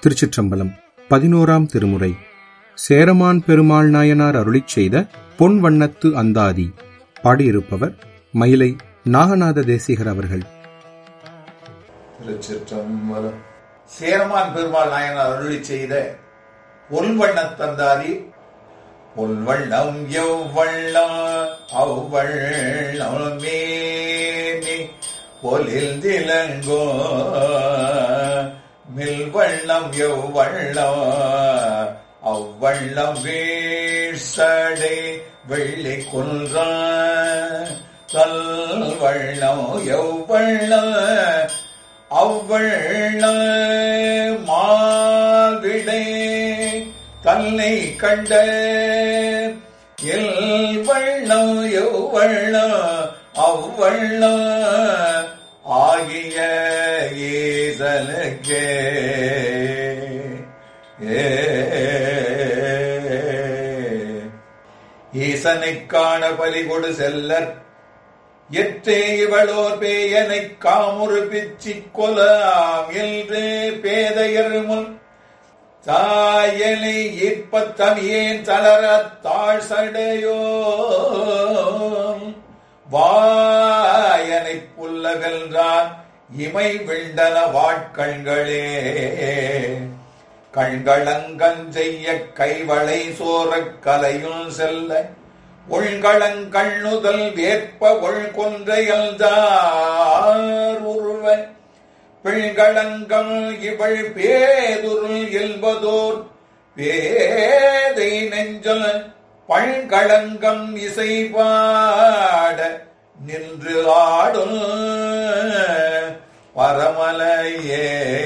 திருச்சிற்றம்பலம். 11ஆம் திருமுறை. சேரமான் பெருமாள் நாயனார் அருளிச் செய்த பொன் வண்ணத்து அந்தாதி. பாடியிருப்பவர் மயிலை நாகநாத தேசிகர் அவர்கள். திருச்சிற்றம்பலம். சேரமான் பெருமாள் நாயனார் அருளிச் செய்த பொன் வண்ணத்தந்தாதி. பொன்வண்ணம் எவ்வண்ணம் அவ்வண்ணம் மேனி பொலில் திலங்கோ மில்வண்ணம் எவ்வண்ணம் அவ்வண்ணம் வீழ்சடை வெள்ளி குன்ற தல்வண்ணம் எவ்வண்ணம் அவ்வண்ணம் மாவிடை தன்னை கண்ட எல்வண்ணம் எவ்வண்ணம் அவ்வண்ணம் ஆகிய ஈசனுக்கே. ஈசனைக் காண பலிகொடு செல்லர் எற்றே இவளோர் பேயனைக் காமுறு பிச்சிக் கொலாம் என்று பேதையர் முன் தாயனை ஈர்ப்பத் தமியேன் தளரத் தாழ் சடையோ வாயனைப் புல்லகன்றான் இமை விண்டன வாட்கண்களே. கண்களங்கஞ்செய்ய கைவளை சோரக் கலையுள் செல்ல உள்களங்கண்ணுதல் வேற்ப உள்கொன்றையல்தார் உருவ பிள்களங்கம் இவள் பேதுருள் என்பதோர் பேதை நெஞ்சல் பழ்களங்கம் இசை பாட நின்று ஆடும் பரமலையே.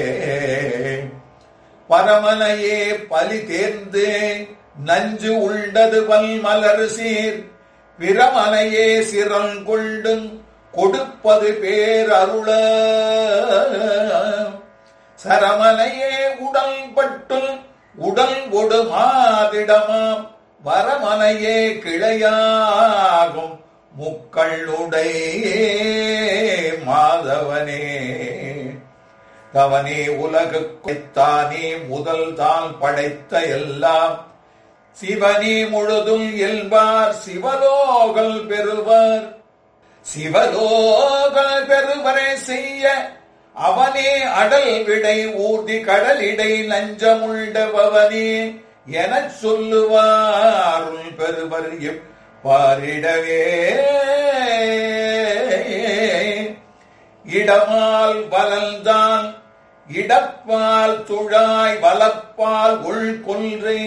பரமலையே பலி தேர்ந்து நஞ்சு உண்டது வல்மலர் சீர் பிரமலையே சிறங்கொண்டு கொடுப்பது பேரருள சரமலையே உடல் பட்டு உடல் கொடு மாதிடமாம் வரமலையே கிளையாகும் முக்களுடைய மாதவனே. தவனே உலகுத்தானே முதல் தான் படைத்த எல்லாம் சிவனே முழுதும் என்பார் சிவலோகல் பெறுவர். சிவலோகல் பெறுவரை செய்ய அவனே அடல் விடை ஊர்தி கடலிடை நஞ்சமுண்டவனே எனச் சொல்லுவாருள் பெறுவர் பாரிடவே. இடமால் வலல்தான் இடப்பால் துழாய் வலப்பால் உள்கொன்றே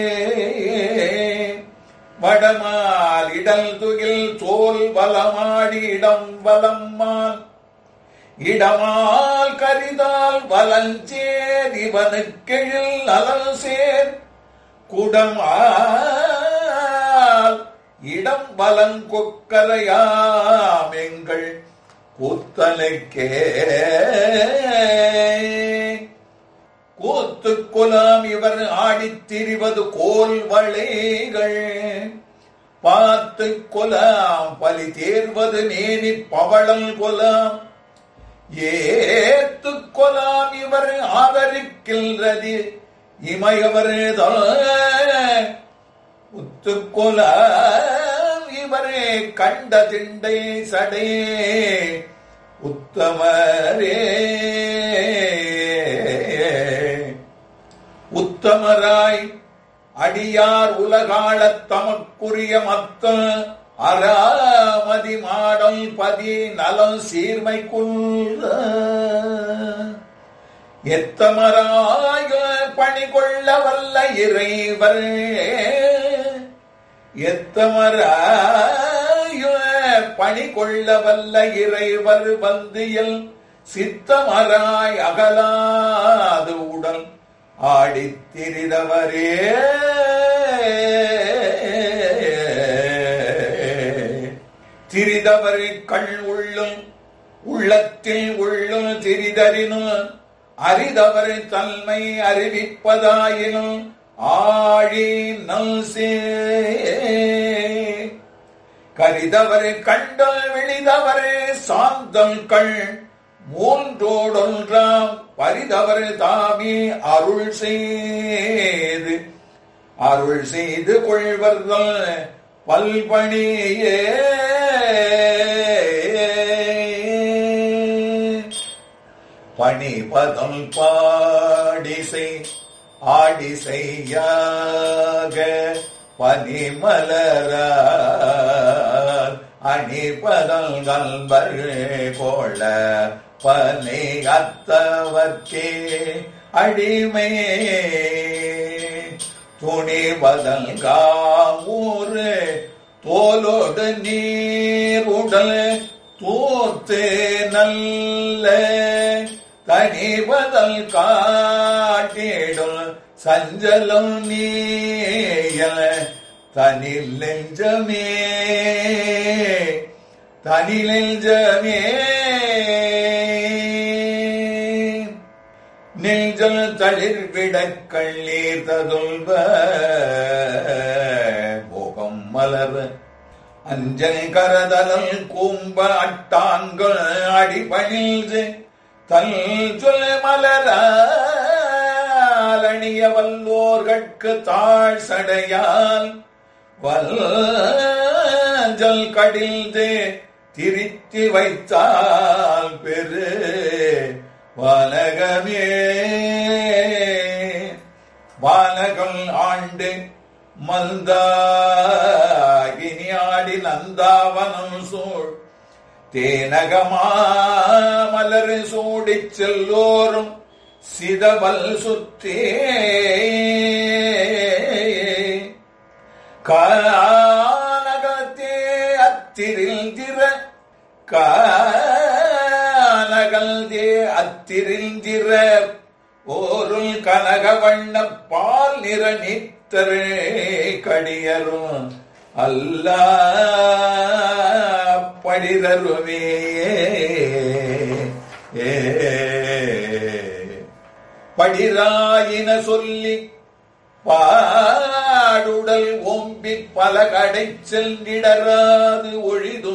வடமால் இடல் துகில் தோல் வலமாடி இடம் வலம்மால் இடமால் கரிதால் வலஞ்சேர் இவனுக்கெழில் அலல் சேர் குடமால் இடம் வலங்கொக்கரையாம் எங்கள் கூத்தலைக்கே. கூத்து குலாம் இவர் ஆடித் திரிவது கோல் வளைகள் பார்த்து கொலாம் பலி தேர்வது நேனி பவளல் கொலாம் ஏத்து கொலாம் இவர் ஆதரிக்கின்றது இமையவர் உத்துக்கொலாம் இவரே கண்ட திண்டை சடே உத்தமரே. உத்தமராய் அடியார் உலகாளத் தமக்குரிய மத்த அராமதி மாடல் பதி நலம் சீர்மைக்குள்ள எத்தமராய பணி கொள்ள வல்ல இறைவர் எத்தமராய பணி கொள்ள வல்ல இறைவர் வந்தியல் சித்தமராய் அகலாது உடல் ஆடித்திரிதவரே. திரிதவரை கண் உள்ளும் உள்ளத்தில் உள்ளும் திரிதறினும் அறிதவர் தன்மை அறிவிப்பதாயினும் ஆழி நல்சே கரிதவரை கண்டல் விழிதவரே சாந்தம் கண் மூன்றோடொன்றாம் பரிதவர் தாமே அருள் செய்து கொள்வர்கள் பல்பணியே. பணிபதம் பாடிசை ஆடிசையாக பனிமலரால் அணிபதல் கல்வர் கோள பனை அத்தவர்க்கே அடிமை துணிபதல் காமூறு தோலோடு நீர் உடல் தூத்து நல்ல தனிபதல் காட்டிடும் சஞ்சலம் நீயல தனில் நெஞ்சமே நெஞ்சல் தளிர் விடக்கள்ளீர் ததுல்வ போகம் மலர் அஞ்சல் கரதலல் கூம்ப அட்டான்கள் அடிபணில் தல் சொல் மலராலணிய வல்லோர்கட்கு தாழ் சடையால் வல்ஜல் கடில்தே திருத்தி வைத்தால் பெரு வானகமே. வானகம் ஆண்டு மந்தாகினி ஆடி நந்தாவனம் சூழ் தேனகமா மலர் சூடிச் செல்லோரும் சிதவல் சுத்தே கானகத்தே அத்திரிந்திர ஓருள் கனக வண்ண பால் நிற நித்தரே கடியரும் அல்ல படிதருமே. படிராயின சொல்லி பாடுடல் ஓம்பி பல கடை சென்றிடராது ஒழிது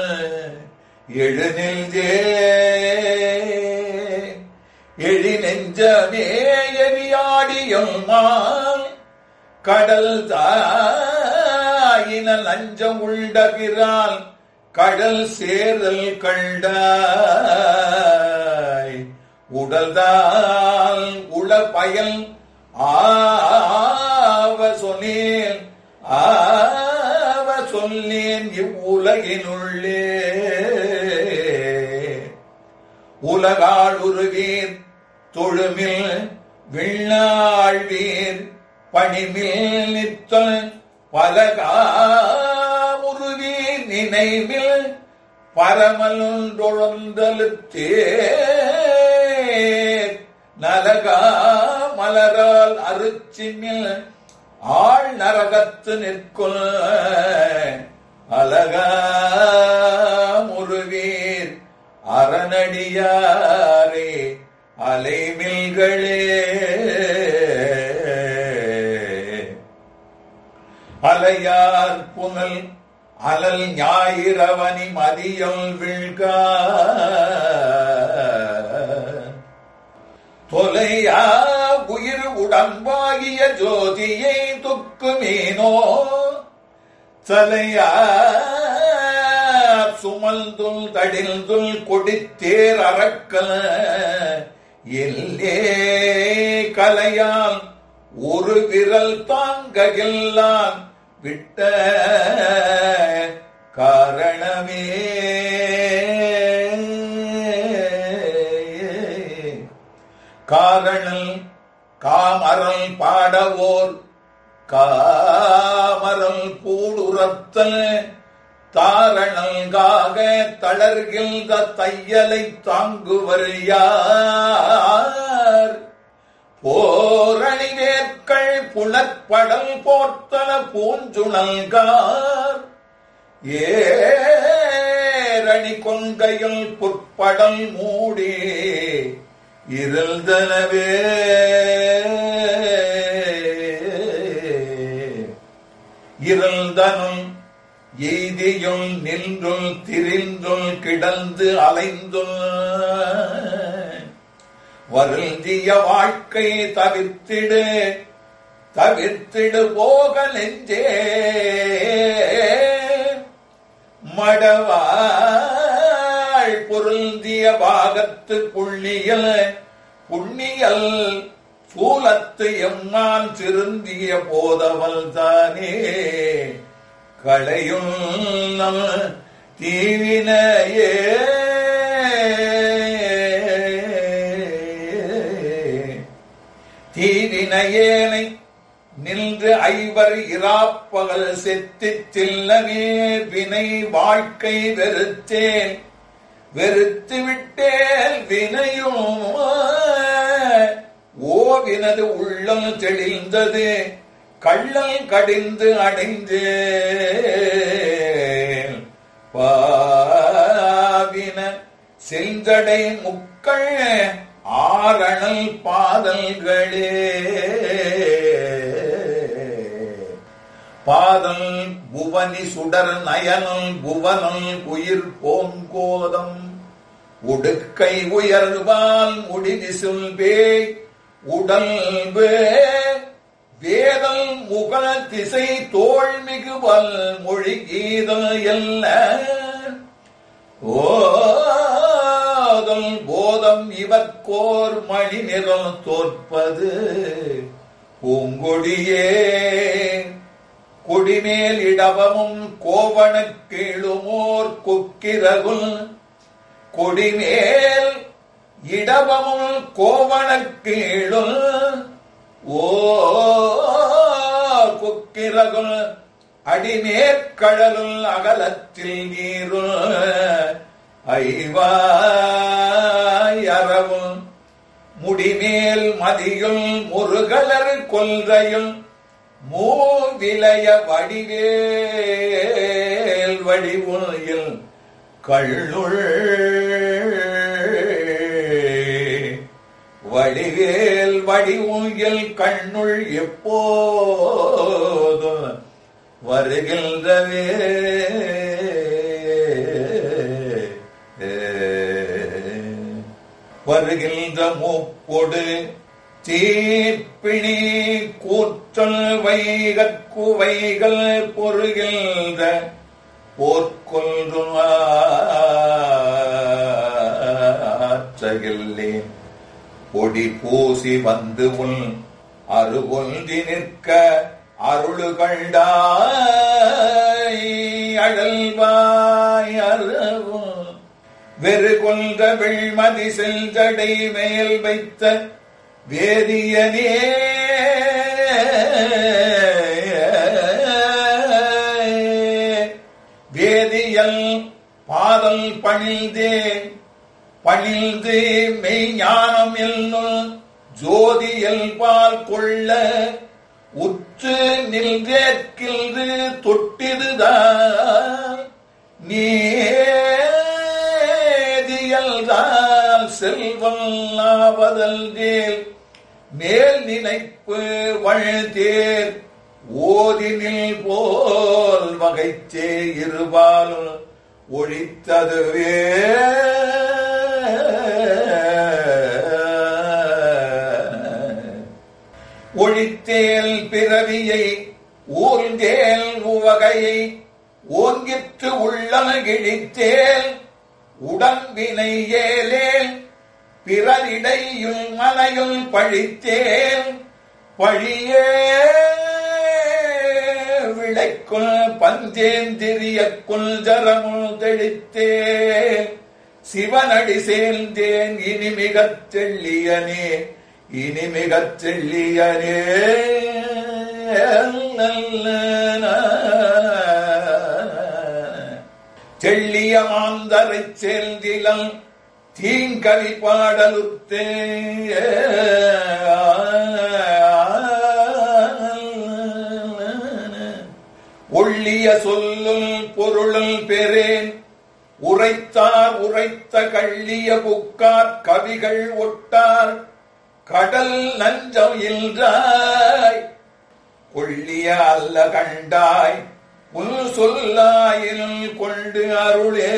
எழி நெஞ்சமே எரியாடியும் மால் கடல் தாயின லஞ்சம் உள்ளபிரால் கடல் சேரல் கண்டாய் உடல்தால் உள பயல் ஆவ சொன்னேன் இவ்வுலகினுள்ளே. உலகாளுருவீர் தொழுமில் விண்ணாழ்வீர் பணிமில் நித்தல் பலகாமுருவீர் நினைவில் பரமலுந்தொழுந்தலுத்தே நலகா மலரால் அருச்சிமில் ஆள் நரகத்து நிற்குல் அலகா முருவீர் அரணடியாரே அலைமில்களே. அலையார் புனல் அலல் ஞாயிறவனி மதியம் விழ்கா தொலையா உயிர் உடம்பாகிய ஜோதியை துக்குமீனோ தலையா சுமல்துல் தடில்துல் கொடித்தேர் அரக்கல் எல்லே கலையால் ஒரு விரல் தாங்ககில்லான் விட்ட காரணமே. காரணல் காமரல் பாடவோர் காமரல் பூடுரத்தல் தாரணல்காக தளர்கின்ற தையலை தாங்குவர் யார் போரணிவேற்கள் புலற்படல் போர்த்தல பூஞ்சுணல்கார் ஏரணி கொங்கையில் புற்படல் மூடி இருந்தனவே. இருந்தனும் எய்தியுள் நின்றுள் திரிந்துள் கிடந்து அலைந்துள் வருந்திய வாழ்க்கை தவிர்த்திடு போக நெஞ்சே மடவாள் பொருந்திய பாகத்து புண்ணியல் சூலத்து எம்மான் திருந்திய போதவள் தானே களையும் நம் தீவினையே தீவினையேனை நின்று ஐவர் இராப்பகல் செத்திச் செல்லவே வினை வாழ்க்கை வெறுத்து விட்டேல் வினையும் ஓவினது உள்ளம் தெளிந்தது கள்ளல் கடிந்து அடைந்து பாவின செஞ்சடை முக்கள் ஆரணல் பாதல்களே பாதல் புவனி சுடர் நயனல் புவனல் உயிர் போங்கோதம் உடுக்கை உயர்வால் முடிவிசுல் பேய் உடல் வேதல் முகல் திசை தோள் மிகுவல் மொழி கீதல் எல்ல ஓதல் போதம் இவர்கோர் மணி நிறம் தோற்பது பூங்கொடியே கொடிமேல் இடவமும் கோவணக்கீழுமோர் கொக்கிரகுல் கொடிமேல் இடவமும் கோவணக்கீழும் கொக்கிரகுல் அடிமேற்கடலுள் அகலத்தில் நீருள் ஐவாய் அரவும் முடிமேல் மதியுள் முருகலர் கொல்றையுள் மூவிலைய வடிவேல் வடிவுயில் கள்ளுள் வடிவேல் வடிவுயில் கண்ணுள் எப்போதும் வருகின்றவே வருகின்ற மூப்பொடு தீப்பிணி கூற்றல் வைகற்குவைகள் பொறுகின்ற போர்க்கொன்றும் ஆற்றகில்லேன் பொடி பூசி வந்து உள் அருகொன்றி நிற்க அருளுகண்டாய் அழல்வாய் அறவும் வெறு கொன்ற வெள்மதி செல்ஜடை மேல் வைத்த வேதியனே வேதியல் பாதல் பணிந்து மெய்ஞானம் என்னும் ஜோதியல் பால் கொள்ள உற்று நின்றேற்கின்று தொட்டிதுதான் நீதியல்தான் செல்வம் ஆவதல் மேல் நினைப்பு வழ்தேர் ஓதினில் போல் வகைச்சே இருபாலும் ஒழித்ததுவே ஒழித்தேல் பிறவியை ஊர்ந்தேல் உவகையை ஓங்கிற்று உள்ளம் கிழித்தேல் உடம்பினை ஏலேல் பிறரிடையும் மலையுள் பழித்தேல் பழியே விளைக்குள் பஞ்சேந்திரிய குல்ஜரமுள் தெளித்தேன் சிவனடி சேர்ந்தேன் இனிமிகச் செல்லியனே இனிமிகச் செல்லியனே செல்லிய மாந்தரைச் சேர்ந்திலம் தீங்கவி பாடலுத்தே ஒள்ளிய சொல்லுள் பொருளுள் பெறேன் உரைத்தார் உரைத்த கள்ளிய புக்கார் கவிகள் ஒட்டார் கடல் நஞ்சம் இல்றாய் கொள்ளிய அல்ல கண்டாய் உன் சொல்லாயில் கொண்டு அருளே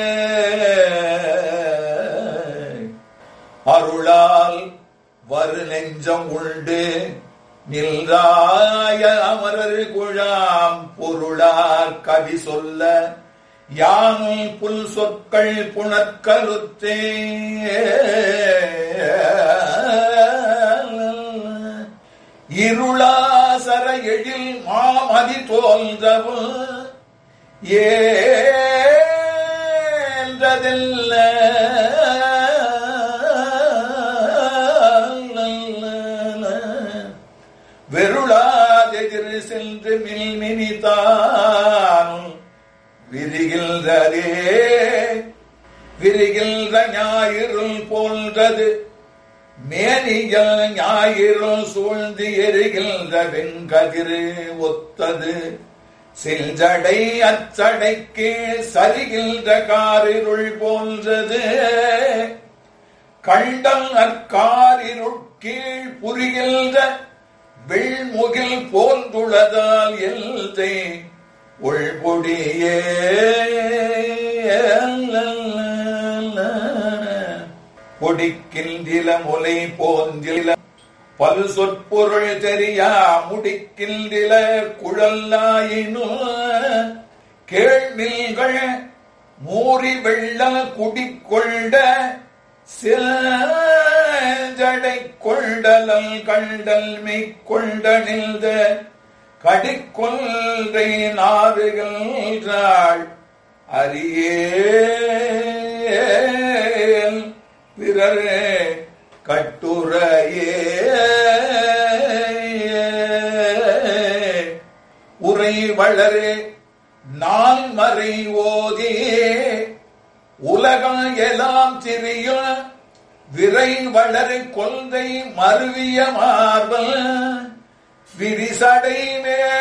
அருளால் வரு நெஞ்சம் உண்டு நின்றாய அமரர் குழாம் பொருளார் கவி சொல்ல யான் புல் சொற்கள் புனற்கருத்தே இருளாசர எழில் மாமதி தோன்றவும் ஏன்றதில்ல வெருளாதெதிர் சென்று மில்மினிதான் விரிகின்றதே விரிகின்ற ஞாயிறுள் போன்றது மேனியல் ஞாயிறுள் சூழ்ந்து எரிகின்ற வெண்கதிரு ஒத்தது செஞ்சடை அச்சடைக்கு சரிகின்ற காரிருள் போன்றது கண்டம் அக்காரிருட்கீழ் புரிகின்ற வெள்முகில் போன்றுள்ளதால் எல்தை உள்பொடியே பொடிக்கின்ற முலை போந்தில பல் சொற்பொருள் தெரியா முடிக்கின்ற குழல்லாயினு கேள்விகள் மூறி வெள்ள குடிக்கொண்ட சிலஜடை கொண்டலல் கண்டல் மெய்கொண்ட நின்ற கடிக்கொன்றை நாடுகின்றாள் அரியே பிறரே கட்டுரையே உரை வளரே நான் மறை ஓதியே உலகம் எல்லாம் சிறிய விரை வளரு கொள்கை மருவிய மார்பல் விரிசடை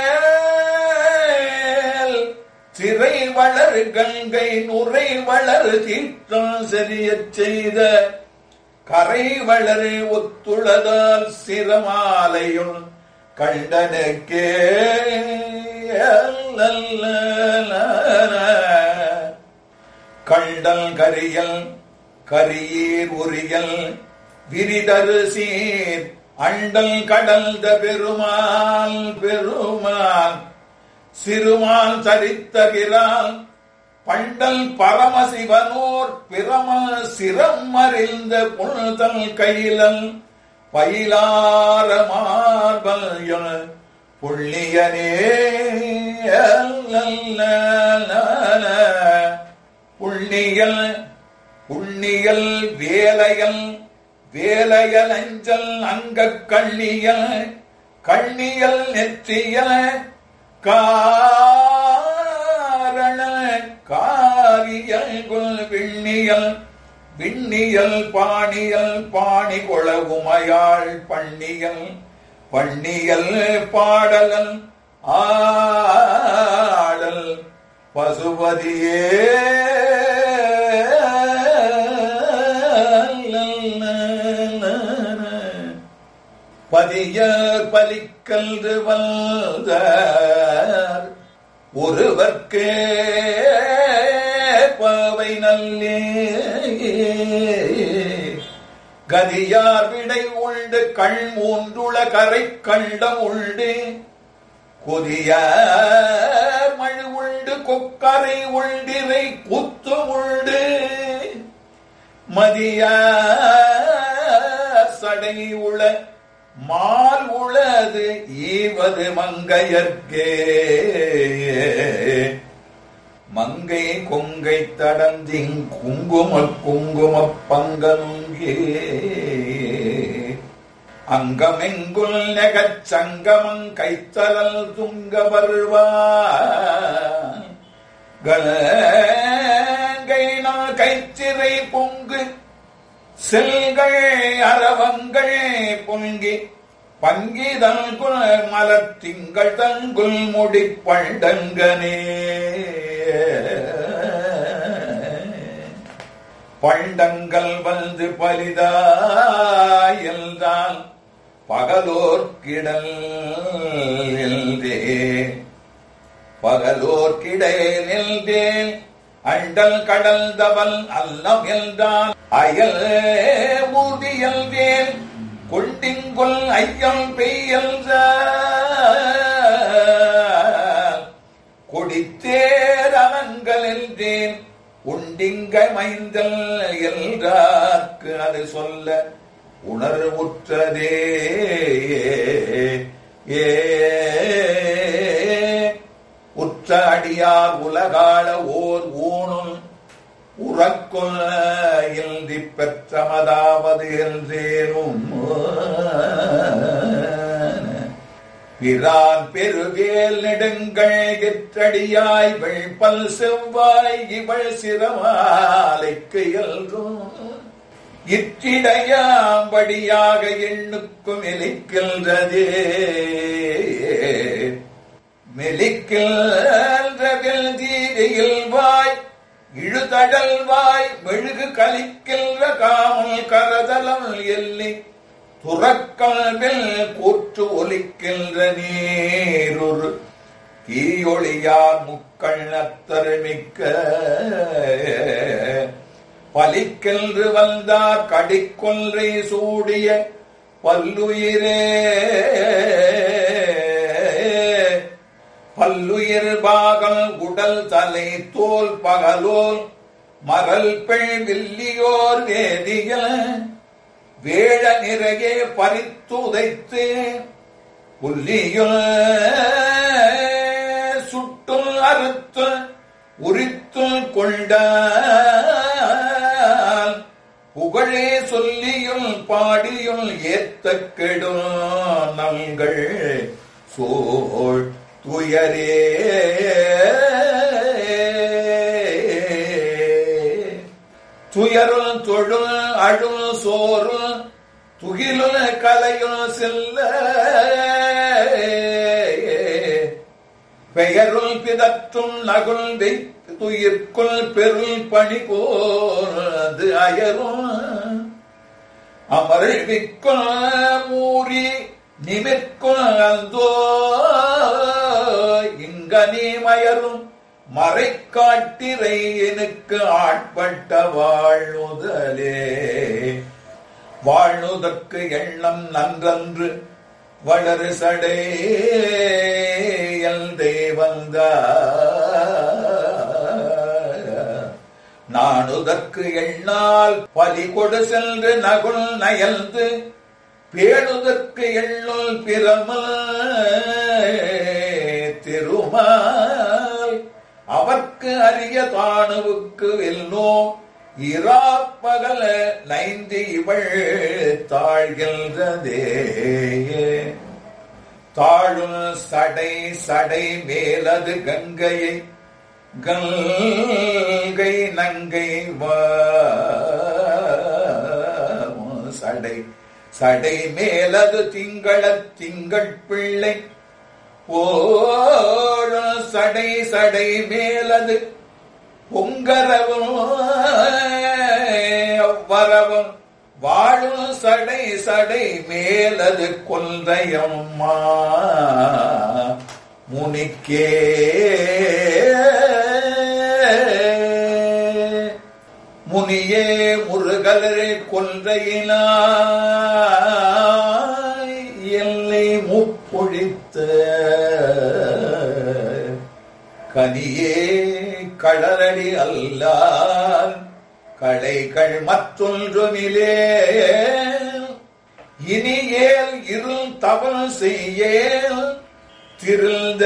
மேல் சிறை வளரு கங்கை நுரை வளரு தீர்த்தம் சரியச் செய்த கரை வளரு ஒத்துளதால் சிரமாலையுள் கண்டனுக்கே கண்டல் கரியல் கரியீர் உரியல் விரிதரு சீர் அண்டல் கடல்த பெருமாள் பெருமாள் சிறுமால் சரித்தகிறால் பண்டல் பரமசிவனோர் பிரம சிரம் அறிந்த புல்தல் கையிலல் பயிலார மார்பல் புள்ளியனே புள்ளியல் புள்ளியல் வேலையல் வேலையல் அஞ்சல் அங்க கண்ணியல் கண்ணியல் நெற்றியல் காரண காரியல் விண்ணியல் விண்ணியல் பாணியல் பாணி கொளவுமையாள் பண்ணியல் பண்ணியல் பாடலல் ஆடல் பசுபதியே பதியர் பலிக்கல்று வந்தார் ஒருவர்க்கே பாவை நல்லே கதியார் விடை உண்டு கண் மூன்றுள கரை கண்டம் உண்டு கொதிய மழு உண்டு கொக்கரை உண்டிரை குத்து உண்டு மதிய சடை உள மால் உளது ஈவது மங்கையர்க்கே மங்கை கொங்கை தடந்திங் குங்கும குங்கும பங்கங்கே அங்கமெங்குல் நெகச் சங்கமங் கைத்தலல் துங்க வருவார் கலங்கை நாள் கைச்சிறை பொங்கு செல்கள் அரவங்கள் பொங்கி பங்கிதல் குல் மலர் திங்கள் தங்குல் முடி பண்டங்கனே பண்டங்கள் வந்து பலிதாயல்தான் பகலோர்கிடல் பகலோர் கிடையேன் அண்டல் கடல்தவல் அல்லம் என்றால் அயல் ஊதியல்வேன் கொண்டிங்கொல் ஐயம் பெய்யல் கொடித்தேர் அவங்கள் என்றேன் உண்டிங்க மைந்தல் என்றார்க்கு அது சொல்ல உணர்வுற்றதே. உற்ற அடியார் உலகாள ஓர் ஊனும் உறக்குள் இல்தி பெற்றமதாவது என்றேனும் பிரான் பெருவேல் நெடுங்கள் எற்றடியாய் வெள்பல் செவ்வாய் இவள் சிரமாலைக்கு எல்கும் இற்றிடையாம்படியாக எண்ணுக்கும் மெலிக்கின்றதே. மெலிக்கின்றவில் தீரையில் வாய் இழுதடல் வாய் மெழுகு கலிக்கின்ற காமல் கரதலம் எல்லி துறக்கல்வில் கூற்று ஒலிக்கின்ற நீரொரு தீயொளியார் முக்கண்ணத்தருமிக்க பலிக்கென்று வந்தார் கடிக்கொன்றை சூடிய பல்லுயிரே. பல்லுயிர் பாகம் உடல் தலை தோல் பகலோல் மரல் பெண் வில்லியோர் வேதிகள் வேழ நிறையே பறித்துதைத்து புல்லியுள் சுட்டுள் அறுத்து உரித்துள் கொண்ட புகழே சொல்லியுள் பாடியுள் ஏத்த கெடும் நங்கள் சோழ் துயரே. துயருள் தொழுள் அழுள் சோறுள் துகிலுள் கலையுள் செல்ல பெயருள் பிதற்றும் நகுள் துயிர்க்குள் பெருள் பணி போது அயரும் அமர்விக்குள் மூறி நிமிர்க்குள் அந்தோ இங்கனே மயரும் மறைக்காட்டிரை எனக்கு ஆட்பட்ட வாழ்நுதலே. வாழ்நுதற்கு எண்ணம் நன்றன்று வளரு சடை எல்தே வந்த நானுதற்கு எண்ணால் பலி கொடு சென்று நகுள் நயல்ந்து பேணுதற்கு எண்ணுள் பிரமல் திருமால் அவர்க்கு அரிய தானுவுக்கு வெல்லோ இராப்பகல நைந்து இவள் தாழ்கின்றதே. தாழும் சடை சடை மேலது கங்கையை கங்கை நங்கை சடை சடை மேலது திங்கள திங்கள் பிள்ளை ஓழும் சடை சடை மேலது பொங்கரவும் வரவும் வாழும் சடை சடை மேலது கொல்றையம்மா முனிக்கே. முனியே முருகலரை கொன்றையினாய் எல்லை முப்பொழித்த கனியே கடலடி அல்லால் களைகள் மற்றொன்றுமிலே இனியேல் இருள் தவறு செய்யேல் திருந்த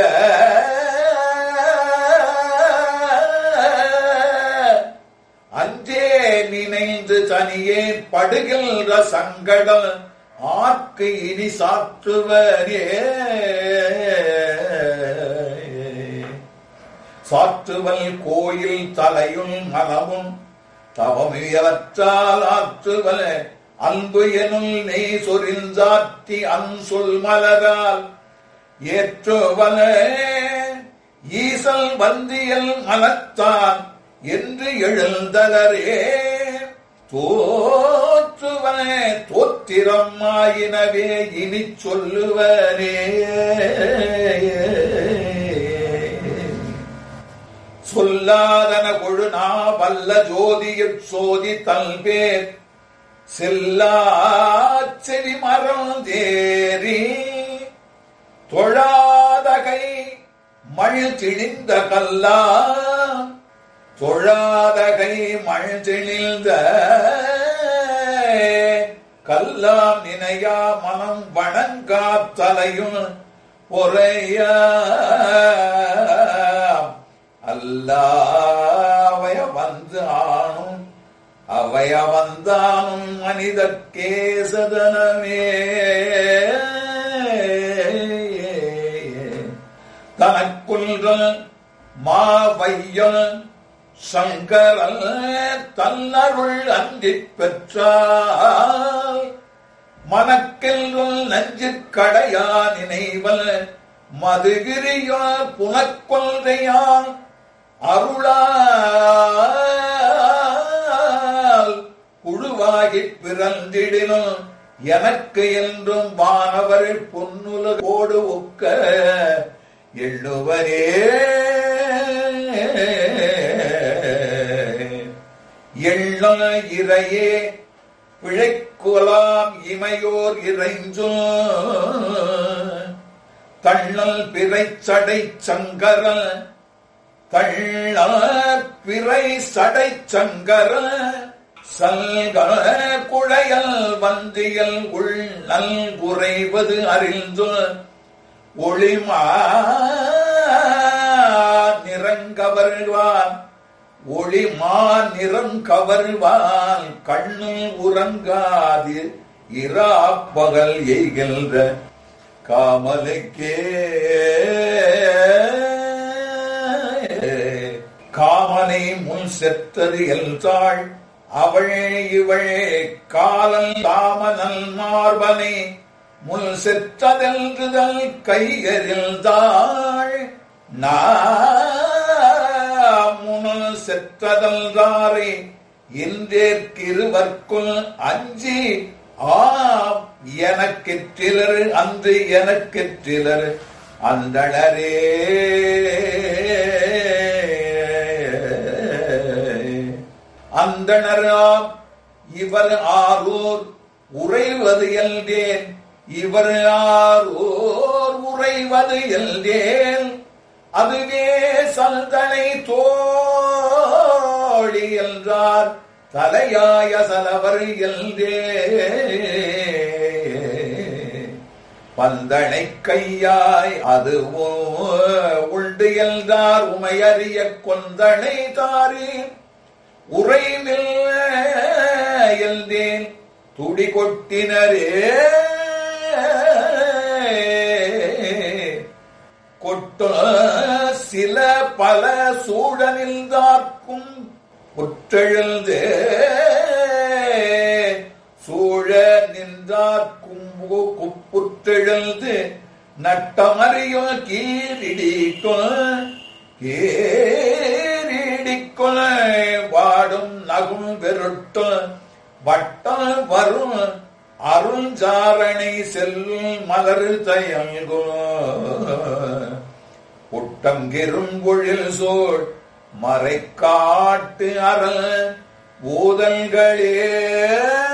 அன்றே நினைந்து தனியே படுகின்ற சங்கடம் ஆர்க்கு இனி சாற்றுவரே. சாற்றுவல் கோயில் தலையும் மனமும் தவமியவற்றால் ஆற்றுவல அன்பு எனும் நெய் சொரிந்தாற்றி அன்சொல் மலரால் ஏற்றுவல ஈசல் வந்தியல் மனத்தான் என்று எழுந்தலரே. தோற்றுவனே தோத்திரம் ஆயினவே இனி சொல்லுவனே. சொல்லாதன கொழுநா வல்ல ஜோதியுட் சோதி தல்பேர் செல்லா செவி மறந்தேறி தொழாதகை மழு திழிந்த கல்லா தொழாதகை மழு திழிந்த கல்லாம் நினையா மனம் வணங்கா தலையும் பொறைய அல்லாவய வந்து ஆணும் அவைய வந்தானும் மனிதற்கே சதனமே தனக்குள் மாவையல் சங்கரல் தன்னருள் அன்றிப் பெற்றால் மனக்கெல்வல் நஞ்சுக்கடையா நினைவல் மதுகிரியார் புனக்கொள்கையான் அருளால் குழுவாகிப் பிறந்திடினும் எனக்கு என்றும் வானவர் பொன்னுலகோடு ஒக்க எண்ணுவரே எண்ண இறையே பிழைக்குலாம் இமையோர் இறைஞ்சோ தள்ளல் பிறை சடை சங்கர தள்ள பிறை சடை சங்கர சல்க குழையல் வந்தியல் உள் நல் குறைவது அறிந்து ஒளிமா நிறங்கவர்வான் ஒளிமா நிறம் கவர்வான் கண்ணில் உறங்காது இரா பகல் எய்கின்ற காமலுக்கே காமனை முன் செத்தது எல்தாள் அவள் இவள் காலல் தாமனல் மார்பனை முன் செத்ததெல்றுதல் கையறில்தாள் முன் செத்ததல்தாரை இன்றேற்கிருவர்க்குள் அஞ்சி ஆம் எனக்கெற்றிலர் அன்று எனக்கெற்றிலர் அந்தளரே அந்தணராம் இவர் ஆரூர் உறைவது எல்தேன் இவர் ஆரூர் உறைவது எல்தேன் அதுவே சல்தனை தோழி என்றார் தலையாய சலவர் எல்தே பந்தனை கையாய் அது உண்டு எல்தார் உமையறிய கொந்தனை தாரே உறைவில் எல்தேன் துடி கொட்டினரே கொட்ட சில பல சூழனில்தார்க்கும் புற்றெழுந்து சூழ நின்றார்க்கும் குப்புற்றெழுந்து நட்டமறியோ கீரிடிக்கொல வாடும் நகும் வெருட்டு வட்டம் வரும் அருஞ்சாரணை செல்லும் மலர் தயங்கோ புட்டங்கிரும்பொழில் சோழ் மறை காட்டு அரண் ஊதல்களே